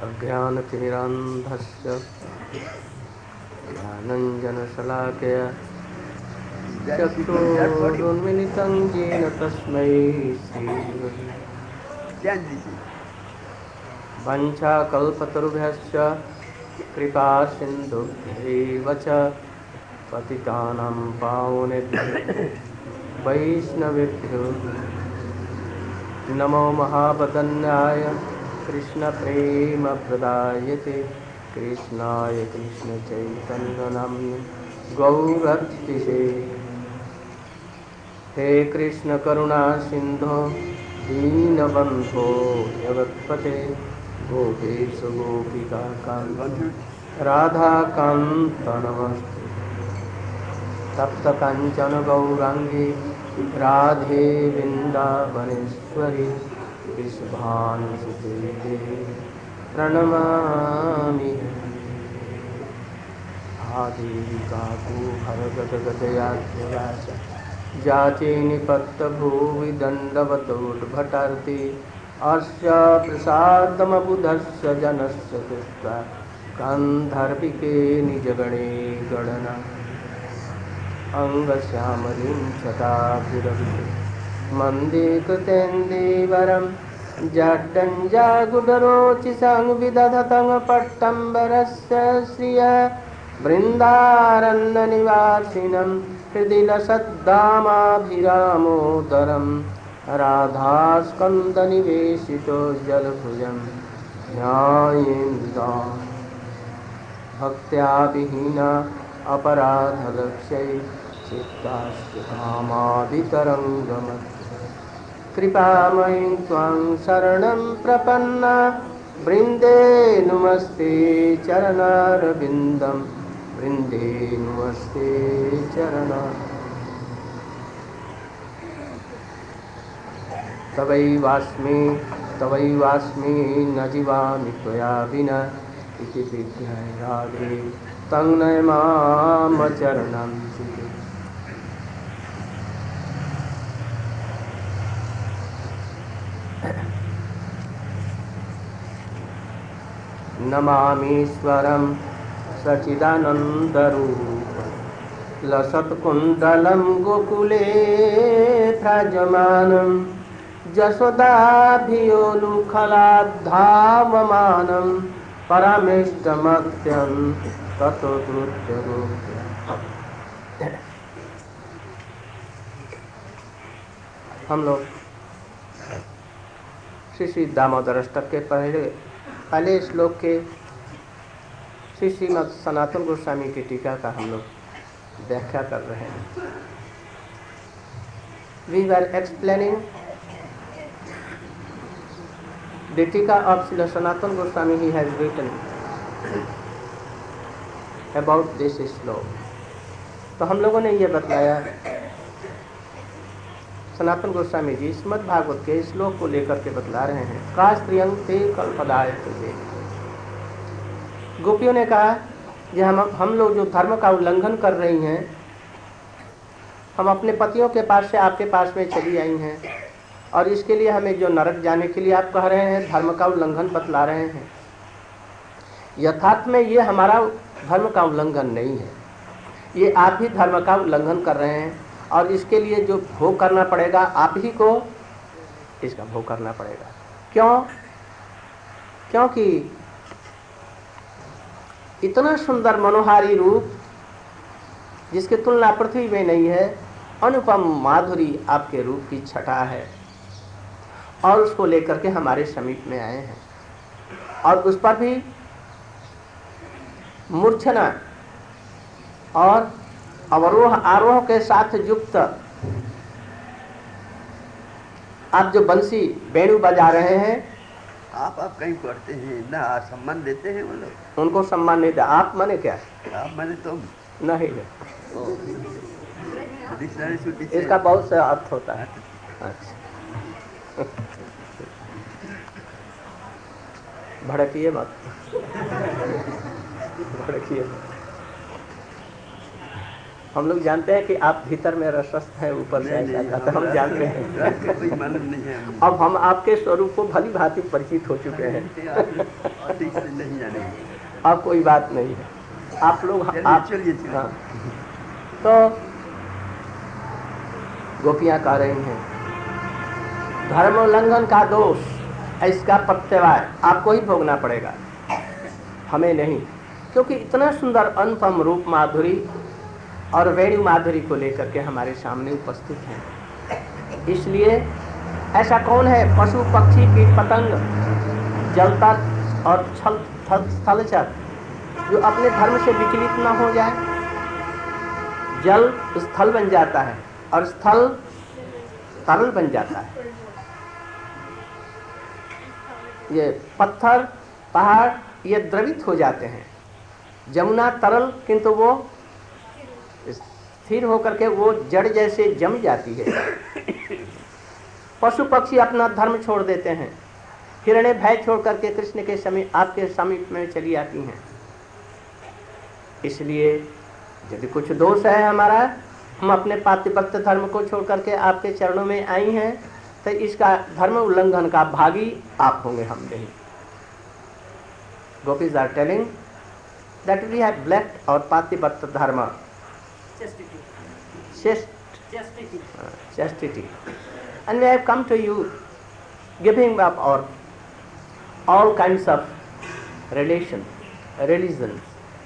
अज्ञानतिमिरान्धस्य ज्ञानञ्जनशलाकया चक्षुरुन्मिलितं येन तस्मै श्रीगुरवे वञ्चाकल्पतरुभ्यश्च कृपासिन्धुभ्यैव च पतितानां पावनेभ्यो वैष्णवेभ्यो नमो महावदन्याय कृष्णप्रेमप्रदायते कृष्णाय कृष्णचैतन्यनाम्ने गौरतिसे हे कृष्ण करुणा सिंधो दीनबन्धो जगत्पते गोपेश गोपिका कान्त राधाकान्त नमस्ते तप्त कांचन गौरांगी राधे वृंदावनेश्वरी वृषभानुसुते प्रणमामि आदेवी काकुहरगदगदयाच जाचे निपत्तभुवि दण्डवतोद्भटार्ति अस्य प्रसादमबुधस्य जनस्य कृत्वा गान्धर्विके निजगणे गणना अंगश्यामलीं शताभिरविते मन्दे कृतेन्दीवरं जड्डञ्जागुडरोचिसंविदधतं पट्टम्बरस्य श्रिया वृन्दारण्यनिवासिनं हृदि लसद्दामाभिरामोदरं राधास्कन्दनिवेशितो जलभुजं ध्यायेन्द्रा भक्त्या विहीना अपराधलक्ष्यै चित्तास्थितामावितरङ्गमत् कृपामयीं त्वां शरणं प्रपन्ना वृन्दे नुमस्ते चरणारविन्दं वृन्दे नुमस्ते चरणा तवैवास्मि न जीवामि त्वया विना इति विज्ञाय राधे तं नयमामचरणं चिते नमामीश्वरं सच्चिदानन्दरूपं लसत्कुण्डलं गोकुले भ्राजमानं यशोदाभियोलुखलाद्धावमानं परमेष्टमत्यं ततो द्रुत्यरूप्य हम लोग श्री श्री दामोदर अष्टक के पहले श्लोक के श्री श्रीमद् सनातन गोस्वामी की टीका का हम लोग व्याख्या कर रहे हैं। We were explaining the tika of Shri Sanatan Goswami he has written about this shloka. तो हम लोगों ने ये बतलाया सनातन गोस्वामी जी श्रीमद् भागवत के श्लोक को लेकर के बतला रहे हैं। कास्त्रियं ते कल्पदाय तुझे। गोपियों ने कहा कि हम लोग जो धर्म का उल्लंघन कर रही हैं, हम अपने पतियों के पास से आपके पास में चली आई हैं और इसके लिए हमें जो नरक जाने के लिए आप कह रहे हैं, धर्म का उल्लंघन बतला रहे हैं। यथार्थ में ये हमारा धर्म का उल्लंघन नहीं है, ये आप ही धर्म का उल्लंघन कर रहे हैं और इसके लिए जो भोग करना पड़ेगा आप ही को इसका भोग करना पड़ेगा। क्यों? क्योंकि इतना सुंदर मनोहारी रूप जिसकी तुलना पृथ्वी में नहीं है, अनुपम माधुरी आपके रूप की छटा है और उसको लेकर के हमारे समीप में आए हैं और उस पर भी मूर्छना और अवरोह आरोह के साथ युक्त आप जो बंसी वेणु बजा रहे हैं, आप कहीं पढ़ते हैं ना, सम्मान देते हैं वो लोग? उनको सम्मान नहीं दे। आप माने क्या? आप माने तुम नहीं है। इसका बहुत सा अर्थ होता है। अच्छा भड़किए मत, भड़किए। हम लोग जानते हैं कि आप भीतर में रसस्थ हैं, ऊपर से ऐसा था, तो हम जानते हैं। कोई मालूम नहीं है हमें। अब हम आपके स्वरूप को भली भांति परिचित हो चुके हैं। ठीक से नहीं जाने। अब कोई बात नहीं है, आप लोग आप चलिए हाँ। तो गोपियां कह रही हैं धर्म उल्लंघन का दोष, इसका प्रत्यवाय आपको ही भोगना पड़ेगा, हमें नहीं, क्योंकि इतना सुंदर अनुपम रूप माधुरी और वेणु माधुरी को लेकर के हमारे सामने उपस्थित हैं। इसलिए ऐसा कौन है पशु पक्षी कीट पतंग जलता और स्थलचर जो अपने धर्म से विचलित न हो जाए। जल स्थल बन जाता है और स्थल तरल बन जाता है। ये पत्थर पहाड़ ये द्रवित हो जाते हैं, जमुना तरल किंतु वो स्थिर होकर के वो जड़ जैसे जम जाती है। पशु पक्षी अपना धर्म छोड़ देते हैं, हिरणे भय छोड़ करके कृष्ण के समीप आपके समीप में चली आती हैं। इसलिए यदि कुछ दोष है हमारा, हम अपने पातिव्रत्य धर्म को छोड़ करके आपके चरणों में आई हैं, तो इसका धर्म उल्लंघन का भागी आप होंगे, हम नहीं। Gopis are telling that we have left our Pativrata dharma, chastity, and we have come to you, giving up our all kinds of religions.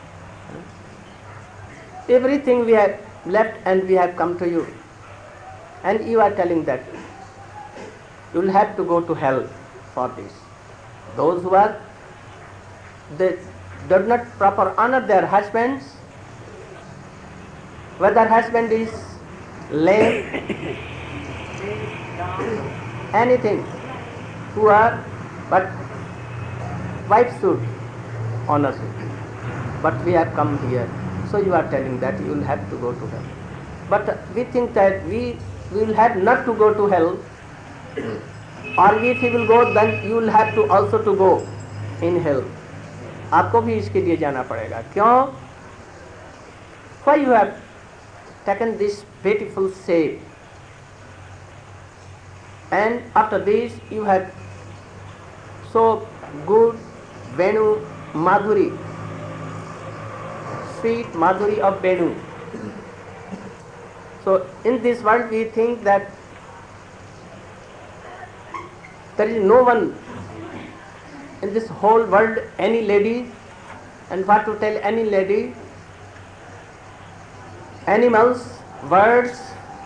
Everything we have left and we have come to you, and you are telling that you will have to go to hell for this. Those who are they do not proper honor their husbands, whether husband is lame, anything, who are, but wife should honor him. But we have come here, so you are telling that you will have to go to hell. But we think that we will have not to go to hell, or if he will go, then you will have to also to go in hell. आपको भी इसके लिए जाना पड़ेगा। क्यों? Why you have taken this beautiful shape, and after this you have so good Venu Madhuri, sweet Madhuri of Venu. So in this world we think that there is no one in this whole world, any lady, and what to tell any lady, animals, birds,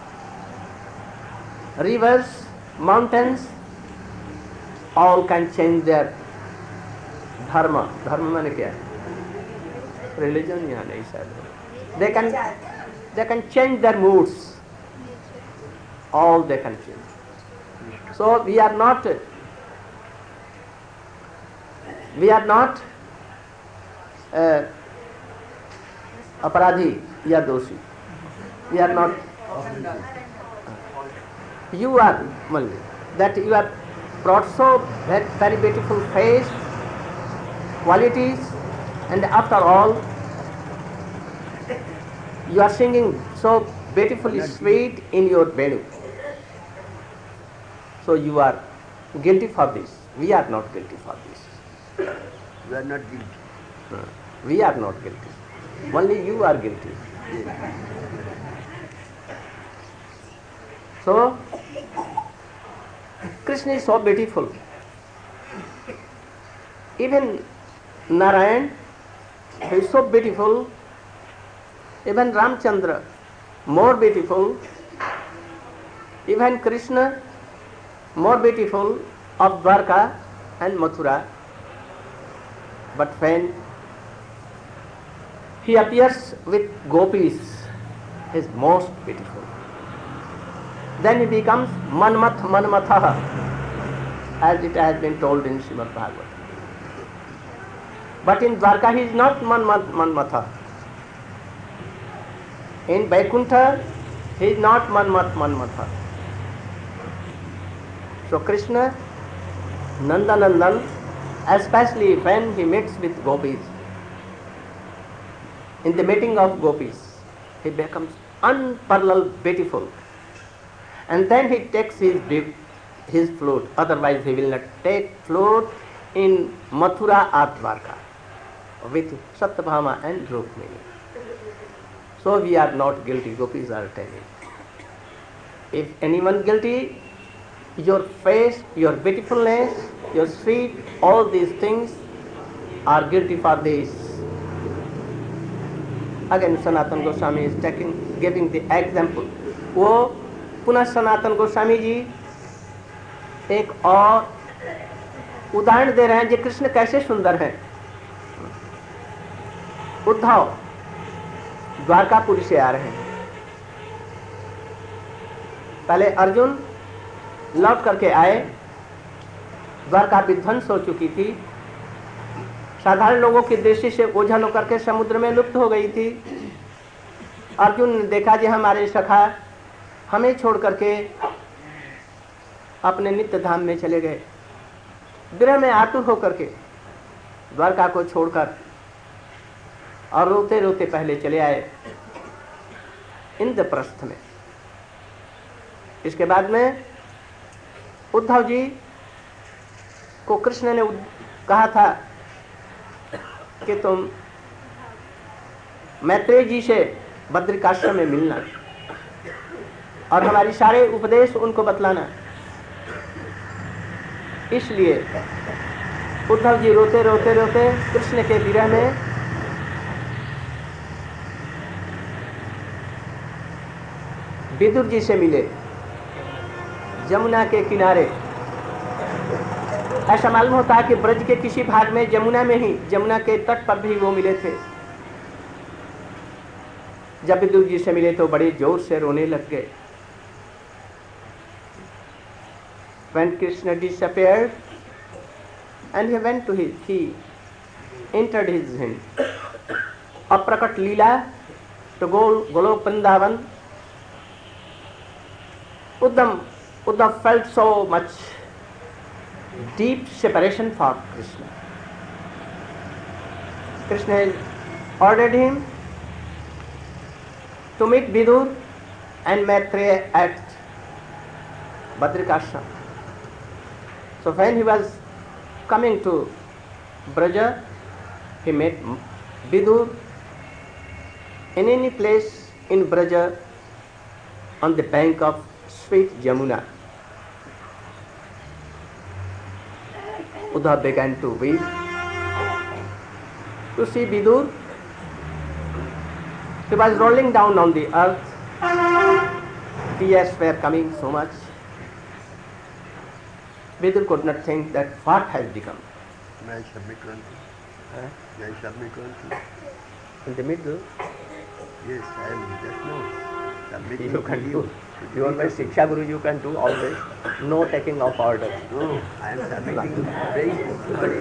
rivers, mountains, all can change their dharma. Dharma माने क्या? Religion यहाँ नहीं शायद। They can change their moods. All they can change. So we are not अपराधी या दोषी. We are not. You are only that you have brought so very beautiful face, qualities, and after all you are singing so beautifully sweet in your Venu. So you are guilty for this. We are not guilty for this. We are not guilty. We are not guilty. Only you are guilty. So Krishna is so beautiful. Even Narayan, he is so beautiful. Even Ramchandra, more beautiful. Even Krishna, more beautiful of Dwarka and Mathura. But when he appears with gopis, he is most beautiful. Then he becomes Manmatha, as it has been told in Srimad Bhagavatam. But in Dwarka he is not Manmatha. In Vaikuntha he is not Manmatha. So Krishna, Nandanandan, especially when he meets with gopis, in the meeting of gopis, he becomes unparalleled beautiful, and then he takes his flute. Otherwise, he will not take flute in Mathura or Dwarka with Satyabhama and Rukmini. So we are not guilty. Gopis are telling. If anyone guilty, your face, your beautifulness, your sweet, all these things are guilty for this. Again, Sanatana Goswami is giving the example. वो पुनः सनातन गोस्वामी जी एक और उदाहरण दे रहे हैं, जो कृष्ण कैसे सुंदर हैं। उद्धव द्वारकापुरी से आ रहे हैं। पहले अर्जुन लौट करके आए, द्वारका विध्वंस हो चुकी थी, साधारण लोगों की दृष्टि से ओझल होकर के समुद्र में लुप्त हो गई थी। अर्जुन ने देखा कि हमारे सखा हमें छोड़ करके अपने नित्य धाम में चले गए। विरह में आतुर होकर के द्वारका को छोड़कर और रोते रोते पहले चले आए इंद्रप्रस्थ में। इसके बाद में उद्धव जी को कृष्ण ने कहा था कि तुम मैत्रेय जी से बद्रिकाश्रम में मिलना और हमारी सारे उपदेश उनको बतलाना। इसलिए उद्धव जी रोते रोते रोते कृष्ण के विरह में विदुर जी से मिले जमुना के किनारे। ऐसा मालूम होता है कि ब्रज के किसी भाग में जमुना में ही, जमुना के तट पर भी वो मिले थे। जब विदुर जी से मिले तो बड़े जोर से रोने लग गए। When Krishna disappeared and he went to he entered his अप्रकट Leela to Golok Vrindavan, Uddhav felt so much deep separation for Krishna. Krishna ordered him to meet Vidur and Maitreya at Badrikashram. So when he was coming to Braja, he met Vidur in any place in Braja on the bank of sweet Jamuna. Uddhav began to weep to see Vidur. He was rolling down on the earth. Tears were coming so much. Vidur could not think that what has become. May I submit one thing? May I submit one thing? In the middle, Yes, I am just now submitting. you can do. You are my Shiksha Guru, you can do always. No taking of orders. No, I am submitting very sorry.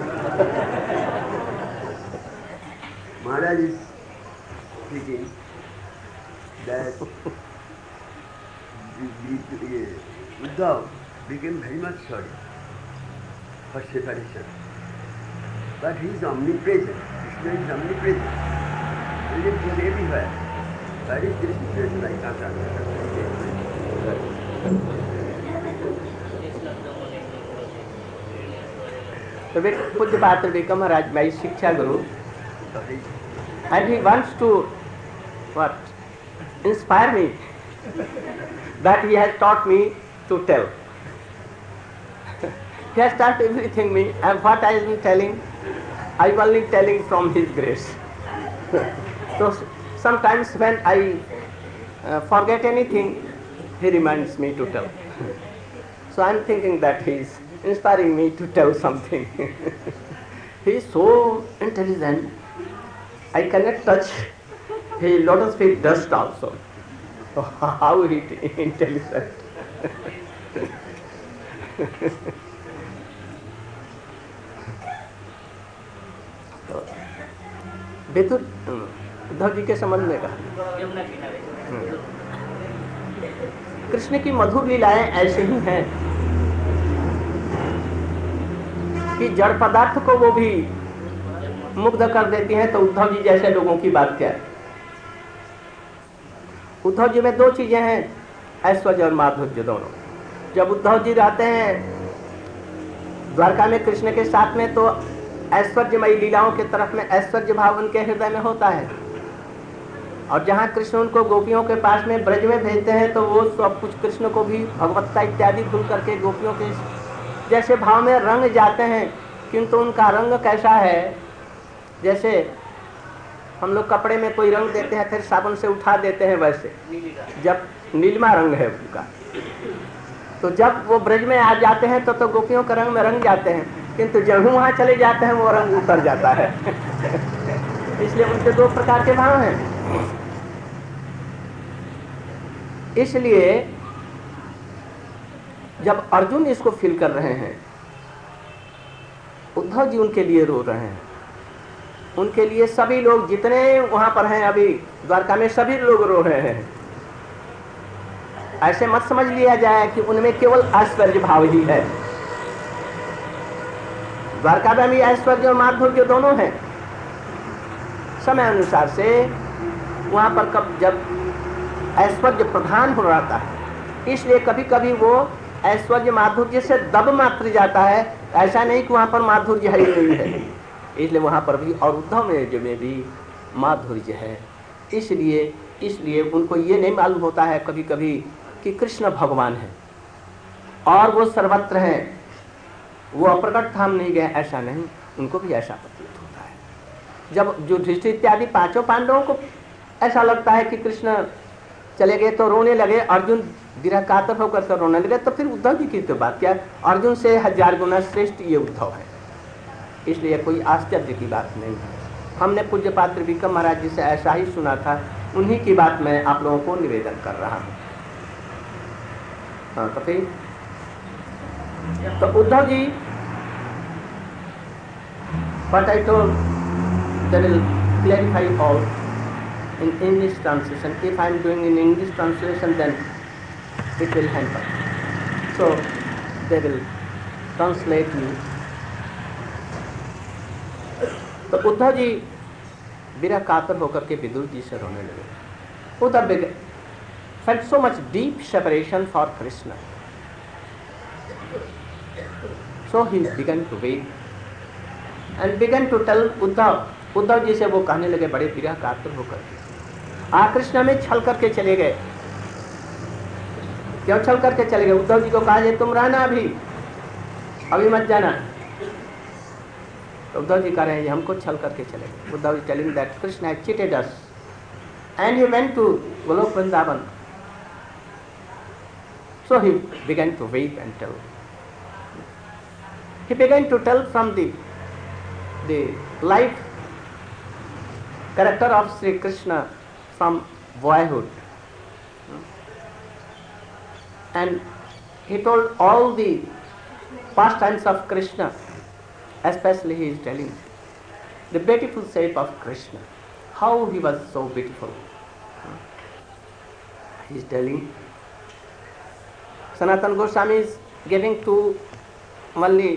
Maharaj is speaking that Uddhav became very much sorry for separation. But he is omnipresent. Krishna is omnipresent. He lives everywhere. Where is this situation? I can't understand. So Pujya Bhatra become Maharaj, my Shiksha Guru, Sorry. and he wants to what? Inspire me. That he has taught me to tell. He has taught everything me, and what I am telling, I am only telling from his grace. So sometimes when I forget anything, he reminds me to tell. So I am thinking that he is inspiring me to tell something. He is so intelligent, I cannot touch his lotus feet dust also. So how he intelligent. Betul Uddhav ji के संबंध में कहा, कृष्ण की मधुर लीलाएं ऐसे ही हैं कि जड़ पदार्थ को वो भी मुग्ध कर देती हैं, तो उद्धव जी जैसे लोगों की बात क्या है। उद्धव जी में दो चीजें हैं, ऐश्वर्य और माधुर्य दोनों। जब उद्धव जी रहते हैं द्वारका में कृष्ण के साथ में, तो ऐश्वर्यमयी लीलाओं के तरफ में ऐश्वर्य भाव उनके हृदय में होता है। और जहाँ कृष्ण उनको गोपियों के पास में ब्रज में भेजते हैं, तो वो सब कुछ कृष्ण को भी भगवत्ता इत्यादि भूल करके गोपियों के जैसे भाव में रंग जाते हैं। किंतु उनका रंग कैसा है, जैसे हम लोग कपड़े में कोई रंग देते हैं फिर साबुन से उठा देते हैं, वैसे जब नीलिमा रंग है उनका, तो जब वो ब्रज में आ जाते हैं तो गोपियों के रंग में रंग जाते हैं, किंतु जब वहां चले जाते हैं वो रंग उतर जाता है। इसलिए उनके दो प्रकार के भाव हैं। इसलिए जब अर्जुन इसको फील कर रहे हैं, उद्धव जी उनके लिए रो रहे हैं, उनके लिए सभी लोग जितने वहां पर हैं अभी द्वारका में सभी लोग रो रहे हैं। ऐसे मत समझ लिया जाए कि उनमें केवल ऐश्वर्य भाव ही है। द्वारका में भी ऐश्वर्य और माधुर्य दोनों हैं। समय अनुसार से वहां पर कब जब ऐश्वर्य प्रधान हो रहता है, इसलिए कभी कभी वो ऐश्वर्य माधुर्य से दब मात्र जाता है। ऐसा नहीं कि वहां पर माधुर्य है ही नहीं है, इसलिए वहां पर भी और उद्धव में भी माधुर्य है। इसलिए उनको ये नहीं मालूम होता है कभी कभी कि कृष्ण भगवान है और वो सर्वत्र हैं, वो अप्रकट धाम नहीं गए, ऐसा नहीं। उनको भी ऐसा प्रतीत होता है। जब युधिष्ठिर इत्यादि पांचों पांडवों को ऐसा लगता है कि कृष्ण चले गए तो रोने लगे, अर्जुन विरह कातर होकर तो रोने लगे, तो फिर उद्धव जी की तो बात क्या, अर्जुन से 1000 गुना श्रेष्ठ ये उद्धव है। इसलिए कोई आश्चर्य की बात नहीं है। हमने पूज्य पात्र विक्रम महाराज जी से ऐसा ही सुना था, उन्हीं की बात मैं आप लोगों को निवेदन कर रहा हूँ। हाँ, तो फिर तो Uddhav ji but I told they will clarify all in English translation. If I am doing in English translation, then it will hamper. So they will translate you. तो उद्धव जी विरह कातर होकर के विदुर जी से रोने लगे। Uddhav felt so much deep separation for Krishna. So he began to weep and began to tell Uddhav. Uddhav ji से वो कहने लगे बड़े विरह कातर होकर, कृष्ण में छल करके चले गए। क्यों छल करके चले गए? उद्धव जी को कहा तुम रहना अभी मत जाना। तो उद्धव जी कह रहे हैं हमको छल करके चले गए। Uddhav ji telling that Krishna had cheated us and he went to Golok Vrindavan. So he began to weep and tell. He began to tell from the life character of Sri Krishna from boyhood, and he told all the pastimes of Krishna. Especially he is telling the beautiful shape of Krishna, how he was so beautiful. He is telling. Sanatana Goswami is giving to only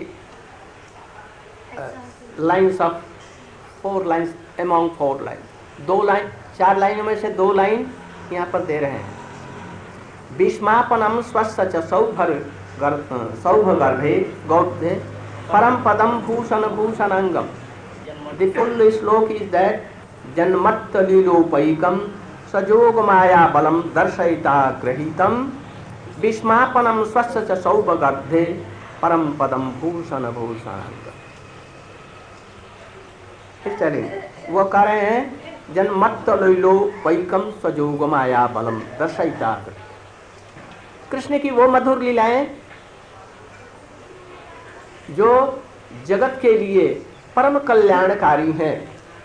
lines of 4 lines among 4 lines. 4 लाइनों में से 2 line यहाँ पर दे रहे हैं। भीष्मापनम स्वस्य च सौभगर्भे गौध्ये परम पदम भूषण भूषणांगम। The full श्लोक is that जन्मत्त लीलोपैकम सजोग माया बलम दर्शयिता ग्रहीतम भीष्मापनम स्वस्य च सौभगर्भे परम पदम भूषण भूषणांगम। वो कह रहे हैं जन्मत्त लीलोपैकम सजोग माया बलम दर्शयिता। कृष्ण की वो मधुर लीलाएं जो जगत के लिए परम कल्याणकारी हैं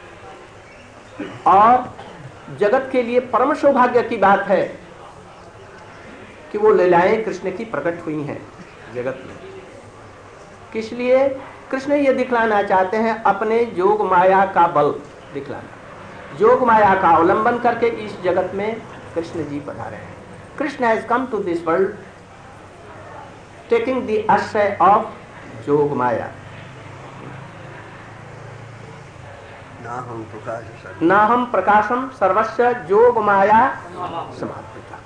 और जगत के लिए परम सौभाग्य की बात है कि वो लीलाएं कृष्ण की प्रकट हुई हैं जगत में। किस लिए? कृष्ण ये दिखलाना चाहते हैं, अपने जोग माया का बल दिखलाना। जोग माया का अवलंबन करके इस जगत में कृष्ण जी पधारे हैं। Krishna has come to this world taking the ashray of Yog Maya. नाहम प्रकाशम सर्वस्य जोग माया समावृता.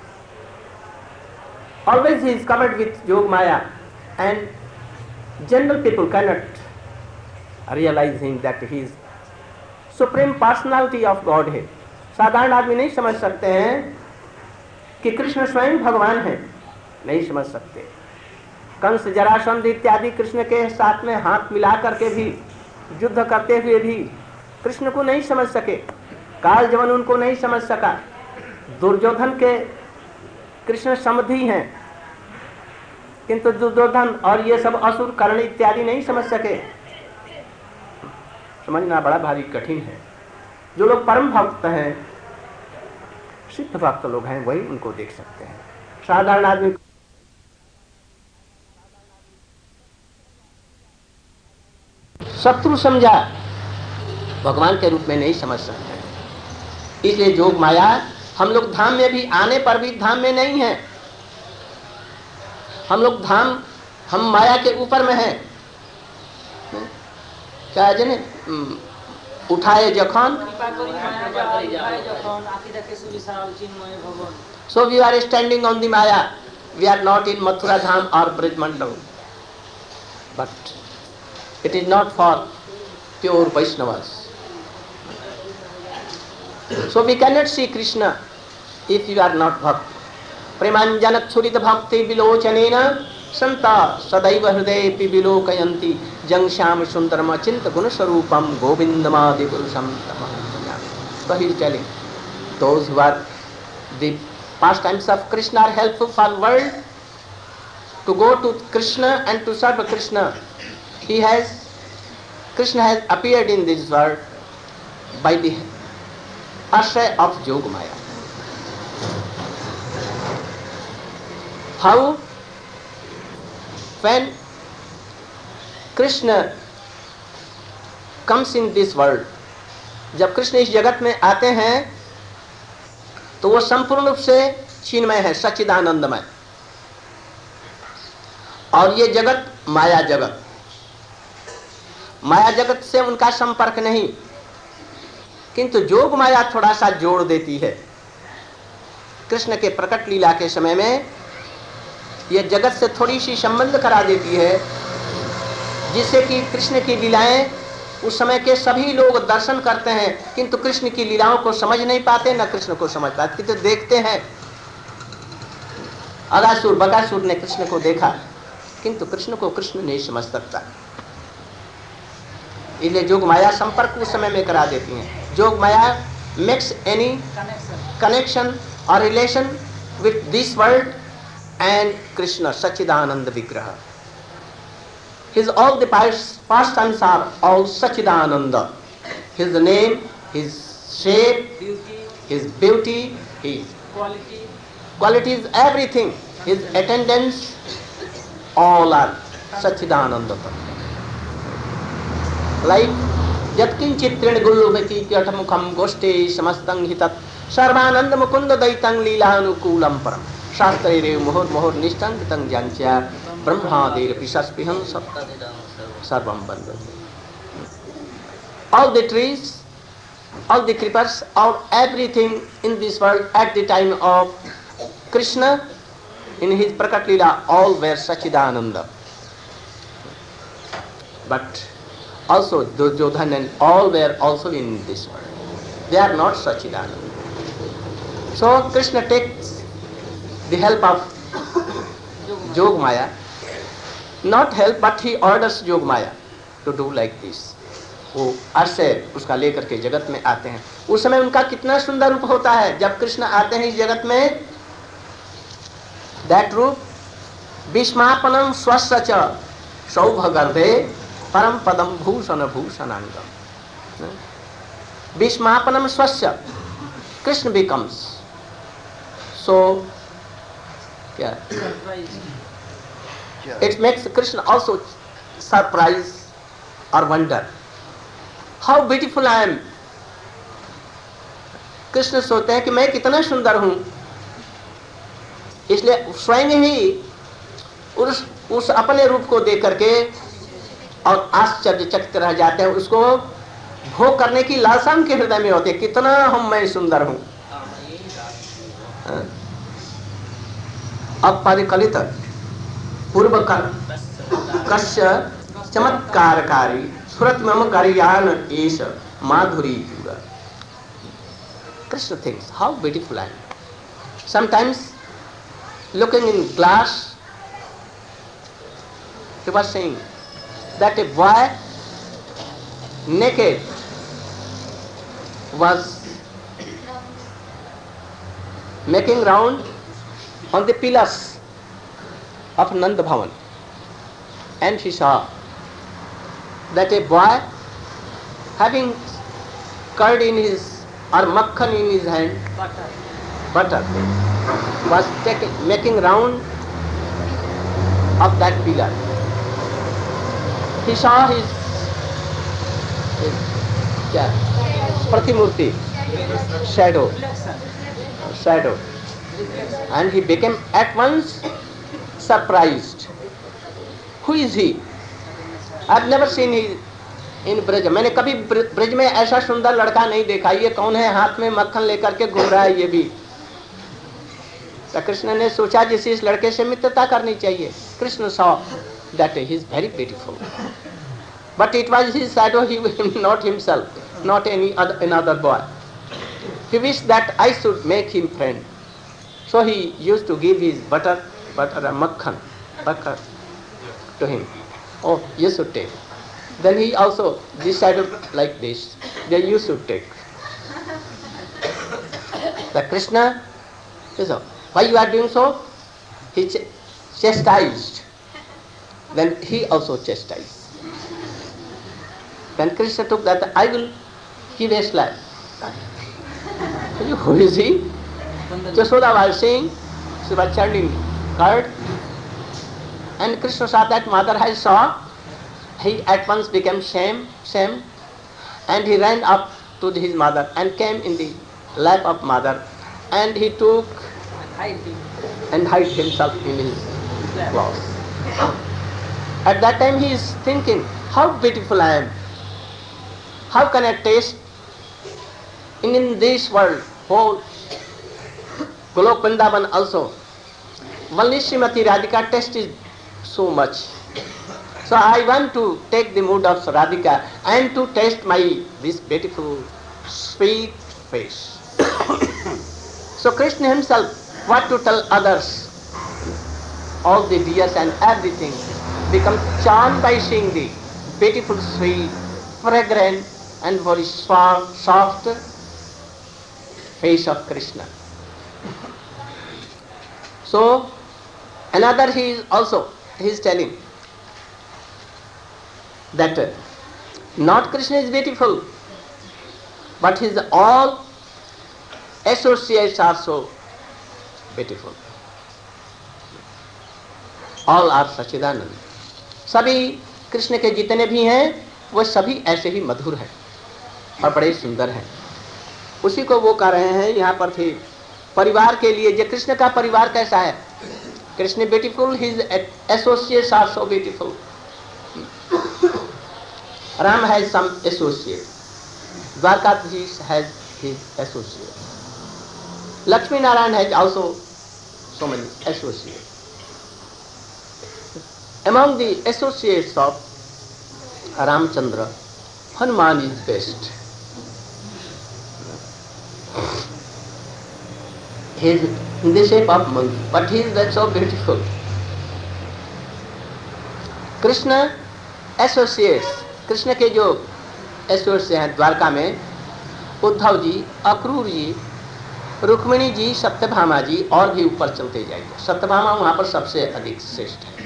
Always he is covered with Yog Maya, and general people cannot realize him that he is supreme personality of Godhead. साधारण आदमी नहीं समझ सकते हैं कि कृष्ण स्वयं भगवान है, नहीं समझ सकते. कंस जरासंध इत्यादि कृष्ण के साथ में हाथ मिला करके भी युद्ध करते हुए भी कृष्ण को नहीं समझ सके. काल जवन उनको नहीं समझ सका. दुर्योधन के कृष्ण समधि हैं, किंतु दुर्योधन और ये सब असुर कर्ण इत्यादि नहीं समझ सके. समझना बड़ा भारी कठिन है. जो लोग परम भक्त हैं, सिद्ध भक्त लोग हैं, वही उनको देख सकते हैं. साधारण आदमी शत्रु समझा, भगवान के रूप में नहीं समझ सकते. इसलिए जोग माया हम लोग धाम में भी आने पर भी धाम में नहीं है. हम लोग धाम, हम माया के ऊपर में हैं. क्या जने उठाए जखन, so we are standing on the Maya. We are not in Mathura Dham or Brij Mandal, but it is not for pure Vaishnavas. So we cannot see Krishna if you are not bhakt. Premanjanat surit bhakti vilochanena santa sadaiva hridayepi vilokayanti jang shyam sundaram achinta gunaswarupam govindamadi purusham tamam. So he is telling those who are the pastimes of Krishna are helpful for the world to go to Krishna and to serve Krishna. Krishna has appeared in this world by the ashray of Yog Maya. How? When Krishna comes in this world, जब कृष्ण इस जगत में आते हैं तो वो संपूर्ण रूप से चिन्मय है, सच्चिदानंदमय. और ये जगत माया जगत, माया जगत से उनका संपर्क नहीं, किंतु जोग माया थोड़ा सा जोड़ देती है. कृष्ण के प्रकट लीला के समय में यह जगत से थोड़ी सी संबंध करा देती है, जिससे कि कृष्ण की लीलाएं उस समय के सभी लोग दर्शन करते हैं, किंतु कृष्ण की लीलाओं को समझ नहीं पाते, न कृष्ण को समझ पाते. किंतु देखते हैं. अगासुर बकासुर ने कृष्ण को देखा, किंतु कृष्ण को कृष्ण नहीं समझ सकता. इसलिए जोग माया संपर्क उस समय में करा देती हैं. Yog Maya makes any connection और relation with this world and Krishna Sachidananda Vigraha. His all the pastimes are all Sachidananda. His name, his shape, his beauty, his qualities, everything, his attendance, all are Sachidananda. Like Jatkinchit Trinagulumati Kyatamukham Goshte Samastang Hitat Sarvananda Mukunda Daitang Leelanukulam Param. शास्त्रे मुहुर मुहुर निष्ठं कृतं ज्ञानच्या ब्रह्मादेर पिशास्पिहं सर्वं वन्दते. All the trees, all the creepers, all everything in this world at the time of Krishna in his Prakat Leela, all were Sachidananda. But also Duryodhana and all were also in this world. They are not Sachidananda. So Krishna takes the help of Yog Maya, not help, but he orders Yog Maya to do like this. वो आश्रय उसका लेकर के जगत में आते हैं. उस समय उनका कितना सुंदर रूप होता है जब कृष्ण आते हैं इस जगत में. दैट रूप विस्मापनम स्वस्य च सौभगर्भे परम पदम भूषण भूषणांगम. विस्मापनम स्वस्य, Krishna becomes so yeah, it makes Krishna also surprise or wonder. How beautiful I am. Krishna सोचते हैं कि मैं कितना सुंदर हूं, इसलिए स्वयं ही उस अपने रूप को देख करके और आश्चर्यचकित रह जाते हैं. उसको भोग करने की लालसा उनके हृदय में होती है, कितना मैं सुंदर हूं। अपरिकलित पूर्व कश्य चमत्कारकारी सुरत मम गरियान एश माधुरी पूरा। Krishna thinks, how beautiful I am. Sometimes, looking in glass, he was saying that a boy naked was making round on the pillars of Nanda Bhavan, and he saw that a boy having curd in his or makhan in his hand, butter, was making round of that pillar. He saw his Pratimurti, shadow, and he became at once surprised. Who is he? I have never seen him इन ब्रज, मैंने कभी ब्रज में ऐसा सुंदर लड़का नहीं देखा, ये कौन है, हाथ में मक्खन लेकर के घूम रहा है ये भी। तो कृष्ण ने सोचा जिसे इस लड़के से मित्रता करनी चाहिए। Krishna saw that he is very beautiful, but it was his shadow, not himself, not any other another boy. He wished that I should make him friend, so he used to give his butter and makhan to him. Oh, you should take. Then he also decided like this, that you should take. The Krishna, why you are doing so? He chastised. Then he also chastised. Then Krishna took that, I will give a slap. Who is he? Jashoda was saying, she was churning curd, and Krishna saw that mother has saw. He at once became shame, and he ran up to his mother and came in the lap of mother, and he took and hid himself in his clothes. At that time he is thinking, how beautiful I am. How can I taste in this world, whole Golok Vrindavan also. Only Srimati Radhika tastes so much. So I want to take the mood of Radhika and to taste this beautiful sweet face. So Krishna himself, what to tell others? All the deers and everything become charmed by seeing the beautiful, sweet, fragrant and very soft face of Krishna. So another he is telling that not Krishna is beautiful, but his all associates are so beautiful. All are Sachidanand. सभी कृष्ण के जितने भी हैं वो सभी ऐसे ही मधुर हैं और बड़े सुंदर हैं। उसी को वो कह रहे हैं यहाँ पर थे परिवार के लिए। जो कृष्ण का परिवार कैसा है? Krishna beautiful, his associates are so beautiful. Ram has some associates. Dwarkadhish has his associates. Lakshmi Narayan has also so many associates. Among the associates of Ramchandra, Hanuman is best. He is in the shape of monkey, but he is so beautiful. Krishna associates, Krishna के जो associates हैं द्वारका में, उद्धव जी, अक्रूर जी, रुक्मिणी जी, सत्यभामा जी और भी ऊपर चलते जाएंगे. सत्यभामा वहां पर सबसे अधिक श्रेष्ठ है.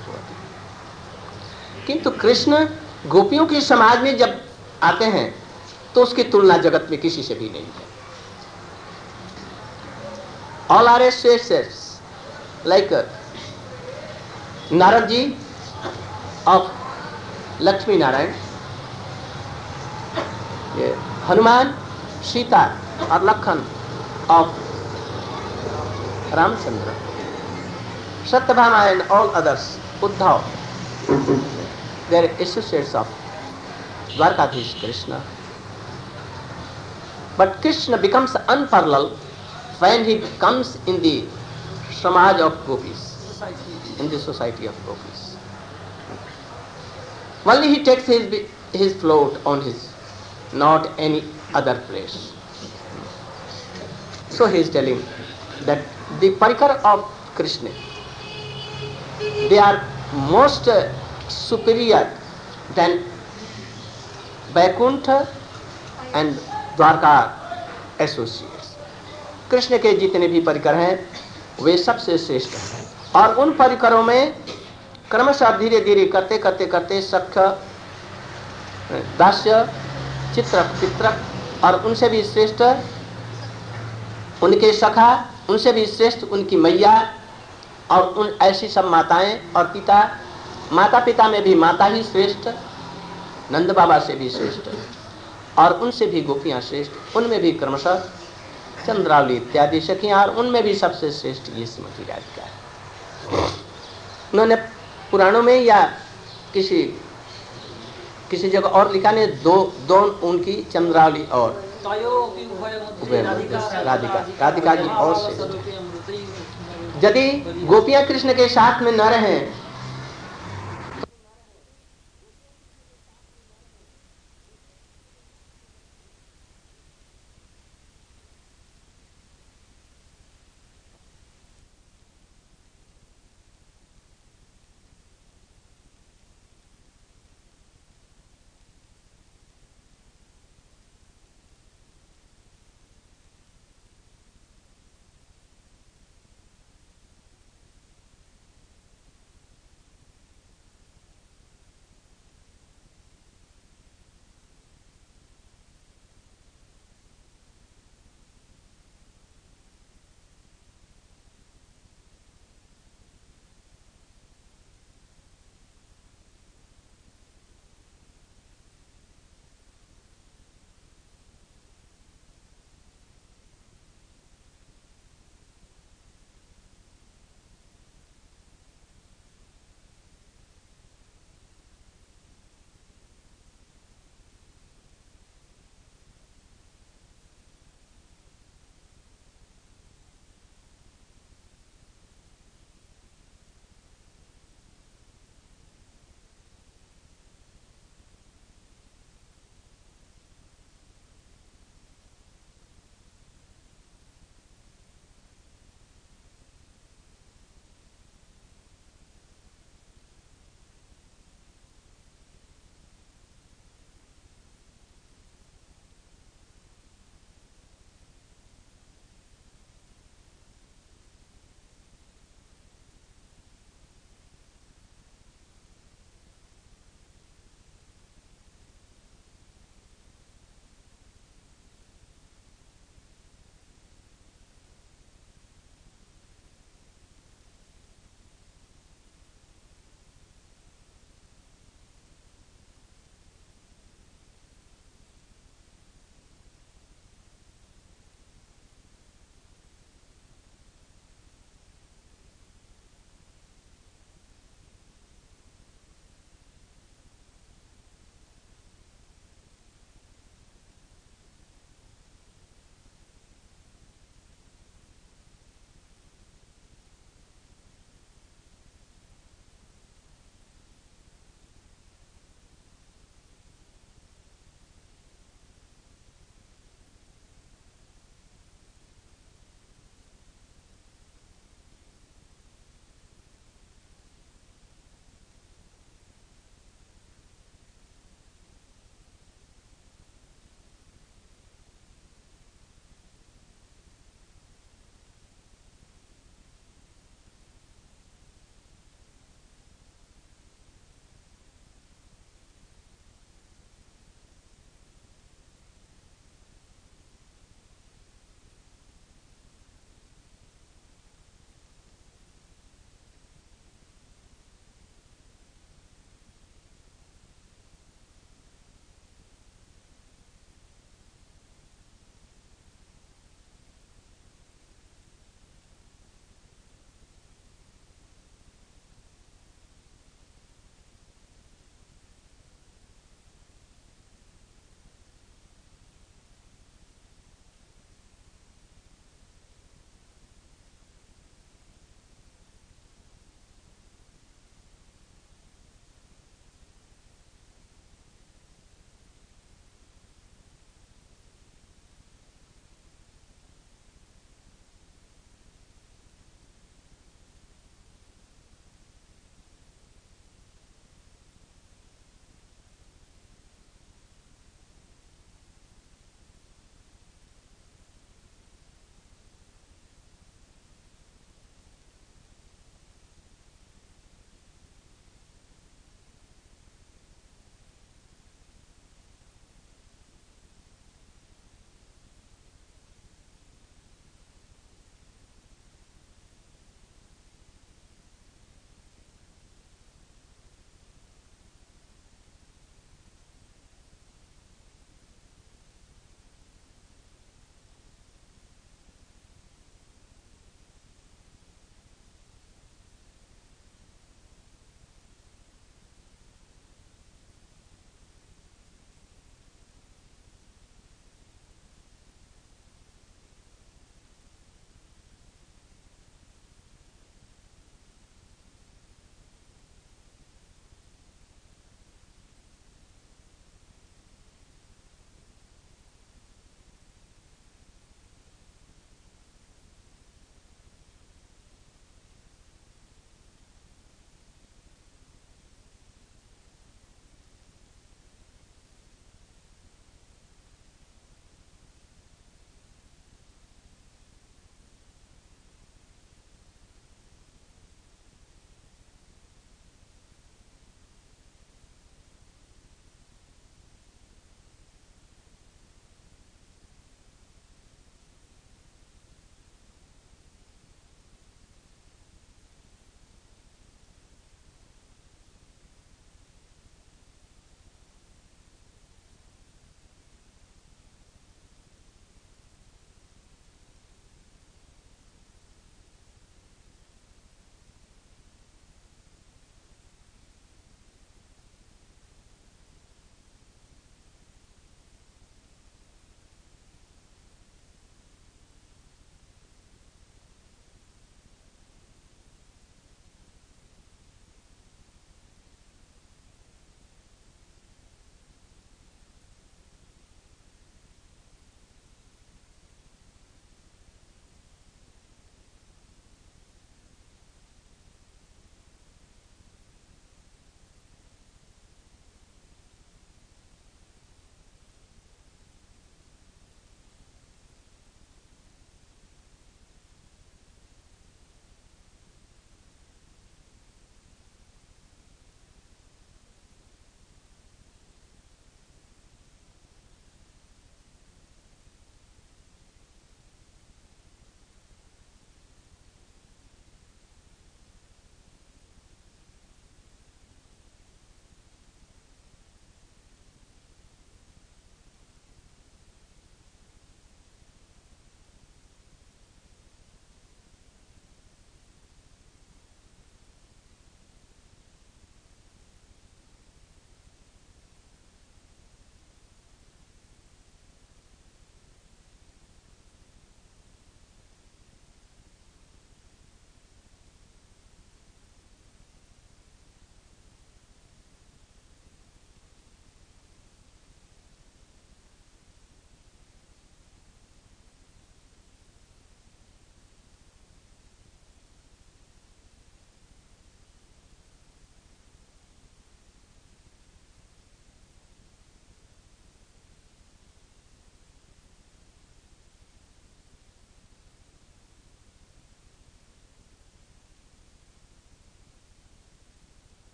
किंतु कृष्ण गोपियों के समाज में जब आते हैं तो उसकी तुलना जगत में किसी से भी नहीं है. All are associates like Narad ji of Lakshmi Narayan, Hanuman, Sita और Lakhan of Ramchandra, Satyabhama and all others, Uddhav, they are associates of Dwarkadhish Krishna. But Krishna becomes unparalleled when he comes in the samaj of gopis, in the society of gopis. Only he takes his float on his, not any other place. So he is telling that the parikar of Krishna, they are most superior than Vaikuntha and Dwarka associates. Krishna के जितने भी परिकर हैं वे सबसे श्रेष्ठ हैं. और उन परिकरों में क्रमशः धीरे धीरे करते करते करते सख्य, दास्य, चित्रक, पित्रक और उनसे भी श्रेष्ठ उनके सखा, उनसे भी श्रेष्ठ उनकी मैया और उन ऐसी सब माताएं और पिता. माता पिता में भी माता ही श्रेष्ठ, नंद बाबा से भी श्रेष्ठ और उनसे भी गोपियां श्रेष्ठ. उनमें भी क्रमशः चंद्रावली इत्यादि सखियां और उनमें भी सबसे श्रेष्ठ ये श्रीमती राधिका है. उन्होंने पुराणों में या किसी जगह और लिखा ने दो उनकी चंद्रावली और राधिका जी और श्रेष्ठ. यदि गोपियां कृष्ण के साथ में न रहें